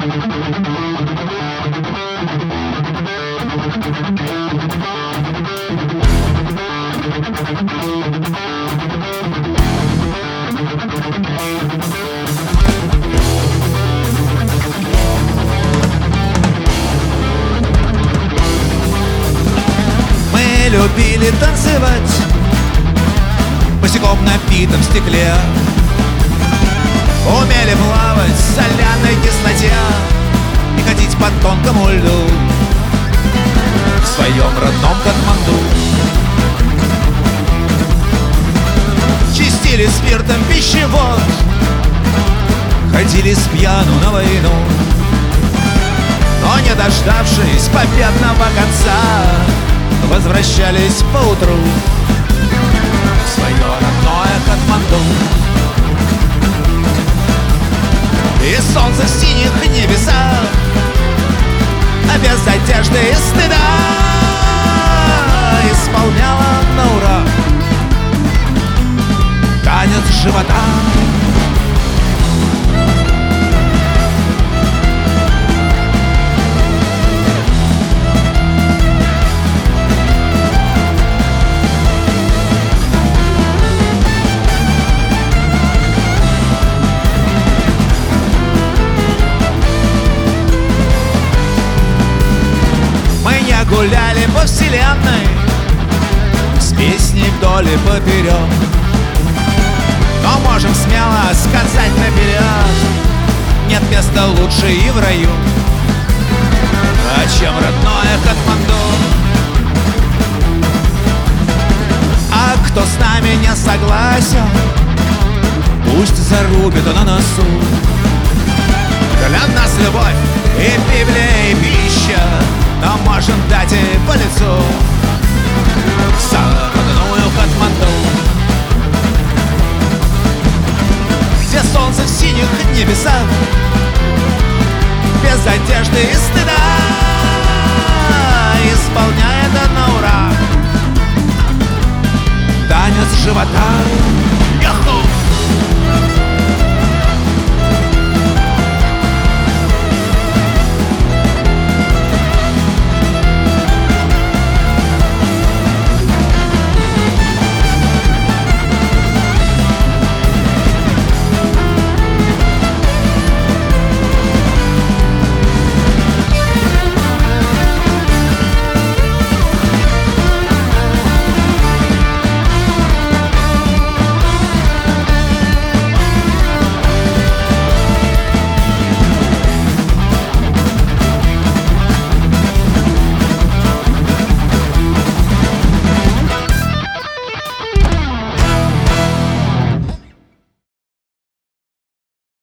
Мы любили танцевать босиком на битом стекле, умели плавать в соляной кислоте и ходить по тонкому льду в своем родном Катманду. Чистили спиртом пищевод, ходили с пьяну на войну, но не дождавшись победного конца, возвращались поутру в свое родное Катманду. И солнце в синих небесах, а без одежды и стыда исполняло на ура танец живота. Гуляли по вселенной с песней вдоль и поперек, но можем смело сказать наперед: нет места лучше и в раю, чем родное Катманду. А кто с нами не согласен, пусть зарубит на носу. Для нас любовь и Библия, и пища, но можем дать и по лицу за родную Катманду, где солнце в синих небесах, без одежды и стыда исполняет на ура танец живота.